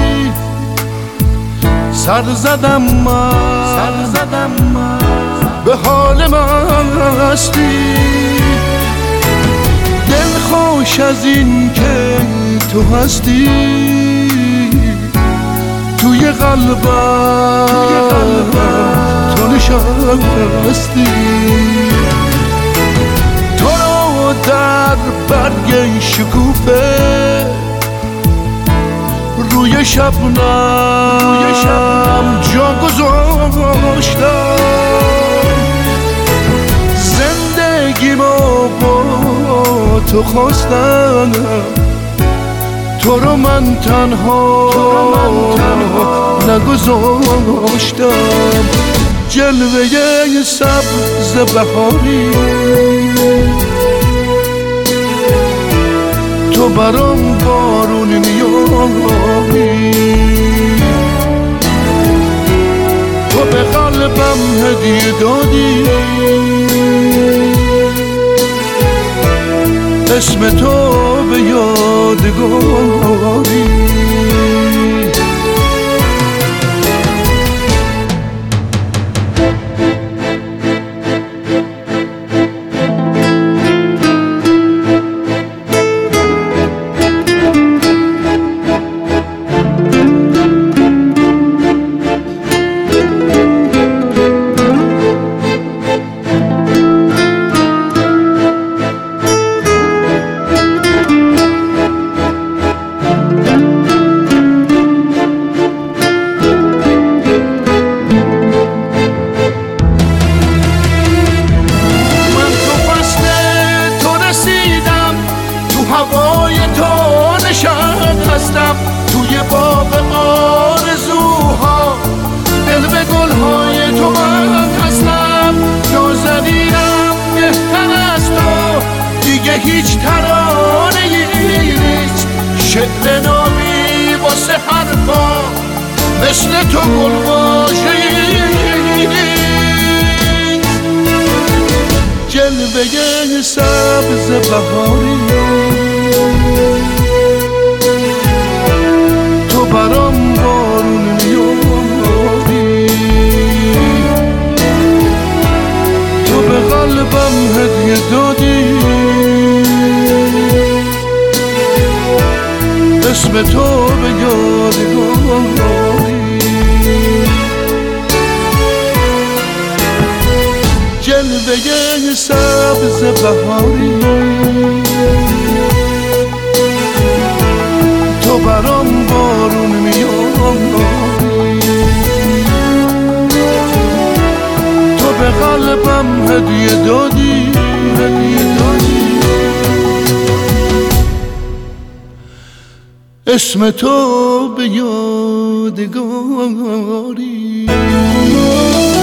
سر زدم من به حال مستی. دل خوش از این که تو هستی توی قلبم تو نشستی. تو رو در برگ شکوفه روی شبنم جا گذاشتم. زندگیمو با تو خواستم، تو رو من تنها نگذاشتم. جلوه سبز بهاری تو برام بارون میاری. تو به قلبم هدیه دادی، اسم تو به یادگاری. هوای تو نشستم، توی باغ آرزوها دل به گلهای تو من هستم. نازنینم بهتر از تو دیگه هیچ ترانه نیست. شعر نامی واسه حرفا مثل تو گلواژه جلوه سبز بهاری تو برام بارون میاری. تو به قلبم هدیه دادی، اسم تو به یادگاری. جلوه سبز بهاری تو برام بارون میاری. تو به قلبم هدیه دادی، اسم تو به یادگاری.